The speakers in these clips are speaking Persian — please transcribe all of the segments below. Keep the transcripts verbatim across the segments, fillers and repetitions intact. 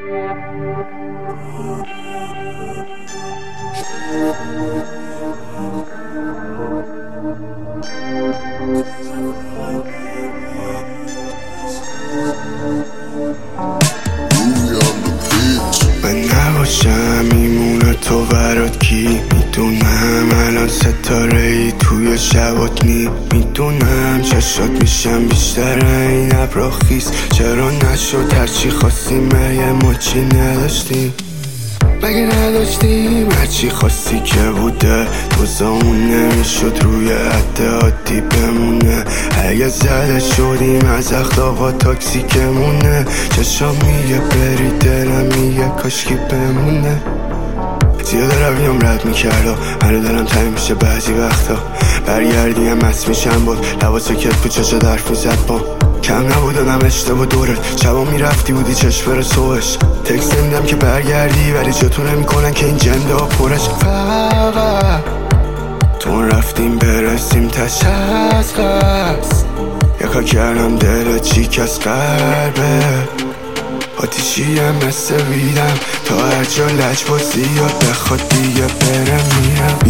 من نباشم میمونه تو برات کی؟ میدونم الان ستاره ای توی شبات نی. میدونم چشات میشم بیشتر این ابرا خیس. چرا نشد هرچی خواستیم مگه ما چی نداشتیم؟ مگه نداشتیم هرچی خواستی که بوده؟ دوزامون نمیشد روی حد عادی بمونه. اگه زده شدیم از اخلاقا تاکسیکمونه. چشام میگه بری دلم میگه کاشکی بمونه. زیاده رویم رد میکرد هنو دلم تنگ میشه بعضی وقتا. برگردیم مست میشم بود لباسو کت پو چشا درف میزد با کم نبودنم اشتباه دورت. شبا میرفتی بودی چشم بره صبحش. تکست نمیدم که برگردی ولی جاتو نمیکنن که این جنده ها پرش. فقط تو رفتیم برسیم تشخص. یکا کردم دل چیک از قلبه. آتیشی هم مثل ویدم تا هر جا لج بازی یا بخواد دیگه برم میرم.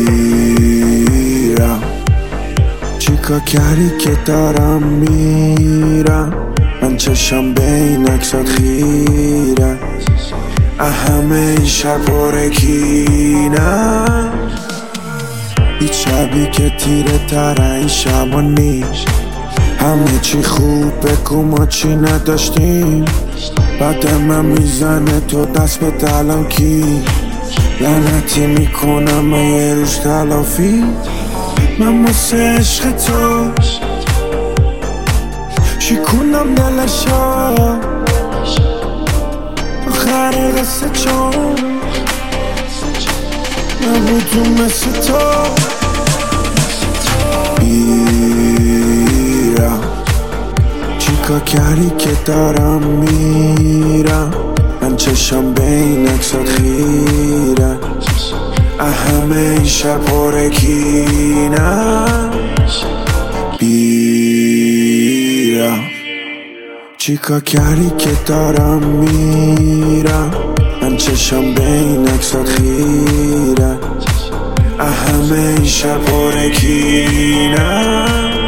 بیرم چیکار کردی که دارم میرم؟ من چشم به این اکسات خیرم. همه این شب پرکینم. هیچ شبی که تیره تر این شبا نیست. همه چی خوب بگو ما چی نداشتیم. بعد من میزنه تو دست به دلم کی؟ لعنتی میکنم من یه روش تلافی. من واسه عشق تو شیکونم دلشا. آخر قصه چون نبودون مثل تو. بیرم چیکار کردی که دارم میرم؟ من چشم به این اکسات خیرم. همه این شب پرکینم. بیرم چیکار کردی که دارم میرم؟ من چشم به این اکسات خیرم. همه این شب پرکینم.